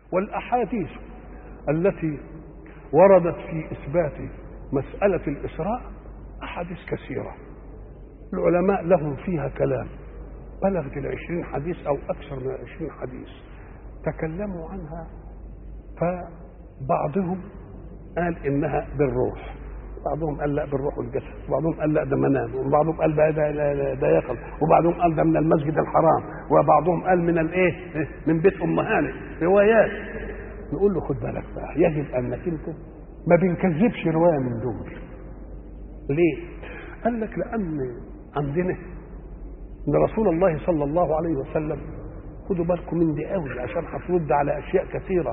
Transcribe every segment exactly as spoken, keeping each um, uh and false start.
والأحاديث التي وردت في إثبات مسألة الإسراء أحاديث كثيرة، العلماء لهم فيها كلام، بلغت العشرين حديث أو أكثر من العشرين حديث تكلموا عنها. فبعضهم قال إنها بالروح، بعضهم قال لا بالروح والجسد، وبعضهم قال لا ده منام، وبعضهم قال ده ده, ده يقظ، وبعضهم قال ده من المسجد الحرام، وبعضهم قال من الايه من بيت ام هانئ. روايات. نقول له خد بالك بقى، يجب انك انت ما بنكذبش روايه من دول. ليه؟ قال لك لان عندنا ان رسول الله صلى الله عليه وسلم، خدوا بالكم من دي قوي عشان هترد على اشياء كثيره.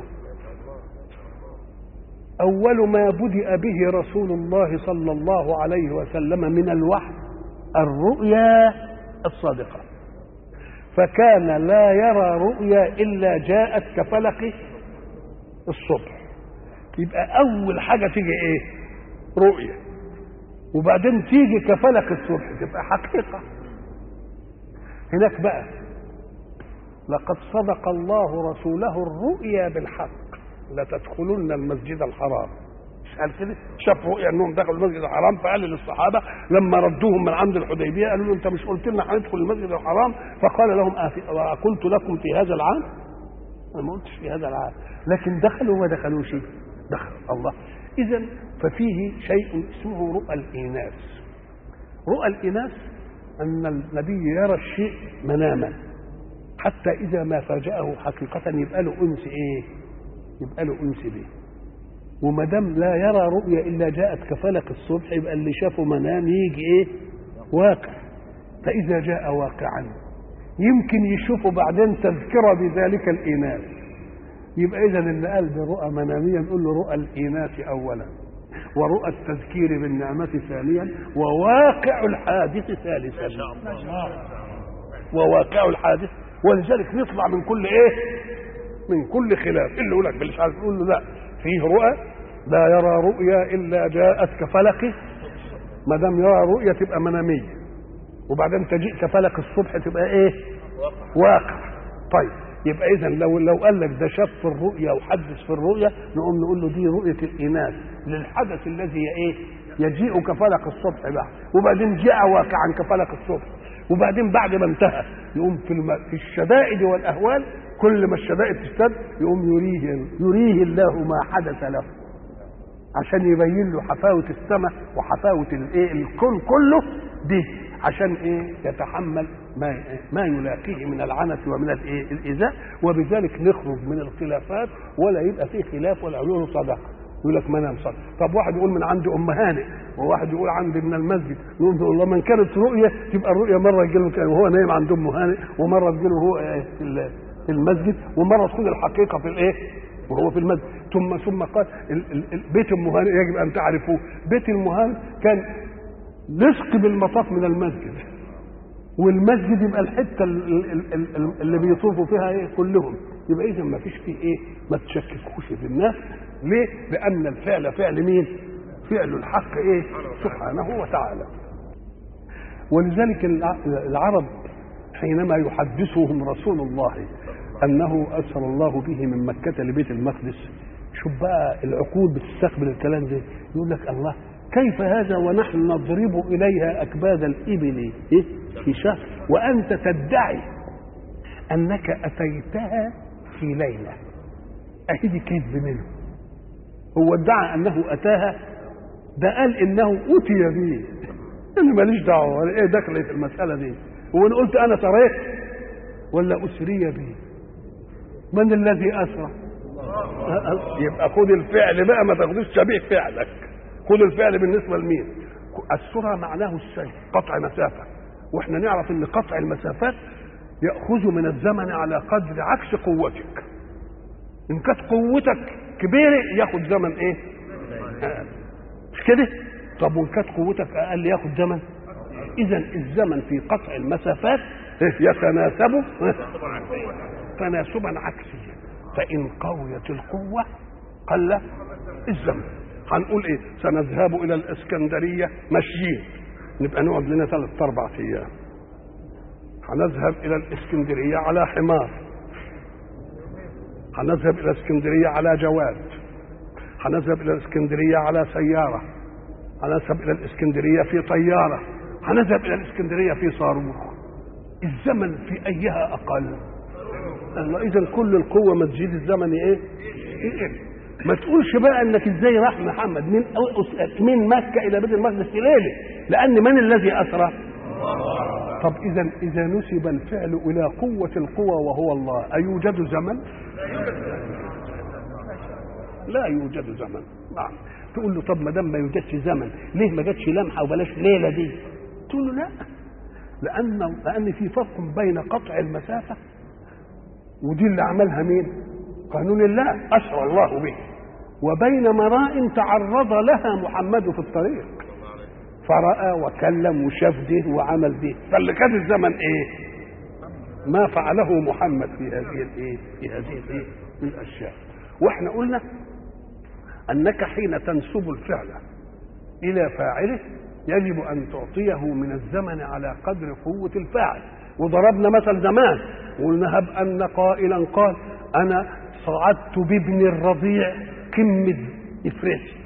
أول ما بدأ به رسول الله صلى الله عليه وسلم من الوحي الرؤيا الصادقة، فكان لا يرى رؤيا إلا جاءت كفلق الصبح. يبقى أول حاجة تيجي إيه؟ رؤيا، وبعدين تيجي كفلق الصبح تبقى حقيقة. هناك بقى لقد صدق الله رسوله الرؤيا بالحق لتدخلن المسجد الحرام. مش قال كده؟ شاف رؤيا انهم دخلوا المسجد الحرام، فقال للصحابه لما ردوهم من عند الحديبيه قالوا له انت مش قلت لنا هندخل المسجد الحرام؟ فقال لهم قلت لكم في هذا العام؟ انا ما قلتش في هذا العام، لكن دخلوا وما دخلوش، دخلوا الله. اذا ففيه شيء اسمه رؤى الإناث. رؤى الإناث ان النبي يرى الشيء مناما حتى اذا ما فاجأه حقيقه يبقى له انس ايه؟ يبقى له انس به. وما دام لا يرى رؤيا الا جاءت كفلق الصبح يبقى اللي شافه منام يجي ايه؟ واقع. فاذا جاء واقعا يمكن يشوفه بعدين تذكره بذلك الاناث. يبقى اذا اللي قال برؤى مناميه نقول له رؤى الاناث اولا، ورؤى التذكير بالنعمه ثانيا، وواقع الحادث ثالثا. وواقع الحادث. ولذلك نطلع من كل ايه؟ من كل خلاف. اللي يقول لك مش عارف يقول له لا، فيه رؤى لا يرى رؤيا الا جاءت كفلق، ما دام يرى رؤيا تبقى مناميه، وبعدين تجيء كفلق الصبح تبقى ايه؟ واقع. طيب يبقى اذا لو لو قال لك ده شاف في الرؤيا وحدث في الرؤيا نقوم نقول له دي رؤيه الاناث للحدث الذي ايه؟ يجيء كفلق الصبح بعد، وبعدين جاء واقعا كفلق الصبح، وبعدين بعد ما انتهى يقوم في, الم... في الشدائد والاهوال كل ما الشدائد تشتد يقوم يريه يريه الله ما حدث له عشان يبين له حفاوة السماء وحفاوة الايه الكون كله دي، عشان ايه؟ يتحمل ما ما يلاقيه من العنت ومن الايه الايذاء، وبذلك نخرج من الخلافات ولا يبقى فيه خلاف ولا يقولوا صدق. يقول لك ما نام صدق. طب واحد يقول من عند ام هانئ وواحد يقول عندي من المسجد، نقول والله من كانت رؤيه تبقى الرؤيه مره يجي له وهو نايم عند ام هانئ، ومره تجي له هو في في المسجد، ومره تكون الحقيقه في الايه؟ وهو في المسجد. ثم ثم قال بيت ام هانئ يجب ان تعرفوه، بيت ام هانئ كان لصق بالمطاف من المسجد، والمسجد يبقى الحته اللي بيطوفوا فيها ايه؟ كلهم. يبقى اذا ما فيش فيه ايه؟ ما تشككوش في الناس. ليه؟ لان الفعل فعل مين؟ فعل الحق ايه؟ سبحانه وتعالى. ولذلك العرب حينما يحدثهم رسول الله انه اسر الله به من مكه لبيت المقدس، شوف بقى العقول بتستقبل الكلام ده، يقول لك الله كيف هذا ونحن نضرب اليها اكباد الابل إيه؟ في شهر، وانت تدعي انك اتيتها في ليله. اهدي كذب منه. هو ادعى انه اتاها، ده قال انه اتي به. انا ماليش دعوه، ايه دخلي في المساله دي؟ وانا قلت انا سريت ولا اسري به؟ من الذي اسرى؟ يبقى خد الفعل بقى، ما تاخدوش شبيه فعلك، خد الفعل بالنسبه لمين؟ السرعه معناه السير، قطع مسافه، واحنا نعرف ان قطع المسافات ياخذ من الزمن على قدر عكس قوتك. ان كانت قوتك كبيره ياخد زمن ايه؟ مش كده؟ طب وان كانت قوتك اقل ياخد زمن. اذا الزمن في قطع المسافات يتناسب تناسبا عكسيا، فان قويت القوه قل الزمن. هنقول ايه؟ سنذهب الى الاسكندريه ماشيين، نبقى نقعد لنا ثلاث اربع ايام. هنذهب الى الاسكندريه على حمار، هنذهب الى اسكندريه على جواد، هنذهب الى الاسكندريه على سياره، هنذهب الى الاسكندريه في طياره، هنذهب الى الاسكندريه في صاروخ. الزمن في ايها اقل؟ الله. اذا كل القوه ما تزيد الزمن ايه؟ يقل. ما تقولش بقى انك ازاي راح محمد من من مكه الى بيت المقدس في ليله، لان من الذي اسرى؟ طب اذا اذا نسب الفعل الى قوه القوى وهو الله، ايوجد زمن؟ لا يوجد زمن. نعم. تقول له طب ما دام ما يوجدش زمن ليه ما جاتش لمحه وبلاش ليله دي؟ تقول له لا، لان لان في فرق بين قطع المسافه، ودي اللي عملها مين؟ قانون الله اسرى الله به، وبين مراء تعرض لها محمد في الطريق فرأى وكلم وشاف ده وعمل ده. فاللي كان الزمن ايه؟ ما فعله محمد في هذه الايه؟ في هذه الايه؟ الاشياء. واحنا قلنا انك حين تنسب الفعل الى فاعله يجب ان تعطيه من الزمن على قدر قوه الفاعل. وضربنا مثل زمان وقلنا هب ان قائلا قال انا صعدت بابن الرضيع قمه افرست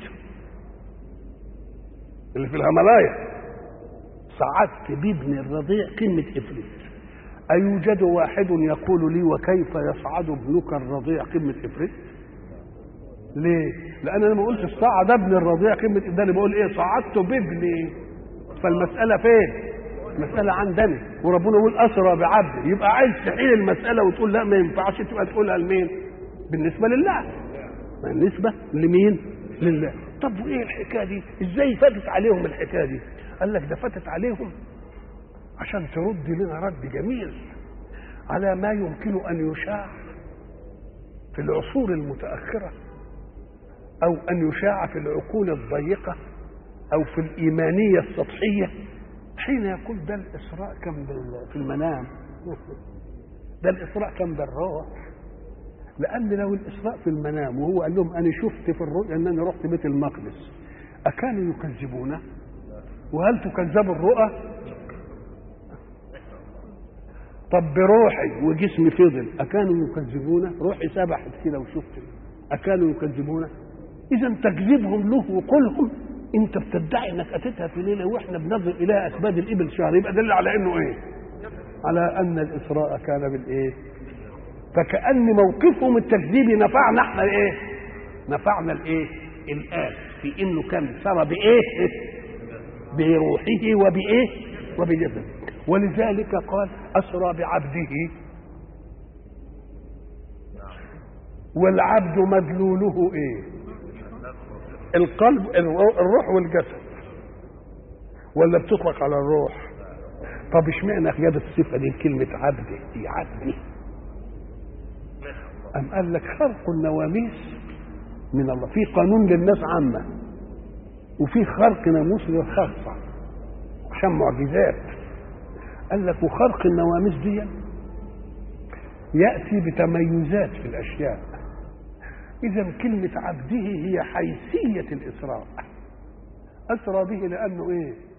اللي في الهملايا، صعدت بابن الرضيع قمه افرست. ايوجد واحد يقول لي وكيف يصعد ابنك الرضيع قمه افرست؟ ليه؟ لان انا ما قلتش صعد ابن الرضيع قمه، ده انا بقول ايه؟ صعدت بابني. فالمساله فين؟ المساله عندنا، وربنا يقول اسرى بعبد. يبقى عايز تحيل المساله وتقول لا ما ينفعش، تبقى تقولها لمين؟ بالنسبه لله. بالنسبه لمين؟ لله. طب وايه الحكايه دي؟ ازاي فاتت عليهم الحكايه دي؟ قال لك ده فاتت عليهم عشان ترد لنا رد جميل على ما يمكن ان يشاع في العصور المتاخره، او ان يشاع في العقول الضيقه، او في الايمانيه السطحيه، حين يقول ده الاسراء كان في المنام، ده الاسراء كان بالروح. لان لو الاسراء في المنام وهو قال لهم انا شفت في الرؤيا انني رحت بيت المقدس، اكانوا يكذبونه؟ وهل تكذب الرؤى؟ طب بروحي وجسمي فضل اكانوا يكذبونه؟ روحي سبحت كده وشفت، اكانوا يكذبونه؟ اذا تكذيبهم له وقولهم انت بتدعي انك اتيتها في ليله واحنا بننظر الى اسباب الابل شهر، يبقى دل على انه ايه؟ على ان الاسراء كان بالايه؟ فكأن موقفهم التكذيبي نفعنا احنا ايه؟ نفعنا الايه؟ الآن في انه كان سرى بايه؟ بروحه وبايه؟ وبجسده. ولذلك قال اسرى بعبده، والعبد مدلوله ايه؟ القلب، الروح والجسد، ولا بتطلق على الروح؟ طب اشمعنى جاب الصفه دي كلمه عبده دي؟ عبده أم قال لك خرق النواميس من الله، في قانون للناس عامة وفي خرق ناموس للخاصة عشان معجزات. قال لك وخرق النواميس دي يأتي بتميزات في الأشياء. إذا كلمة عبده هي حيثية الإسراء، أسرى به لأنه إيه؟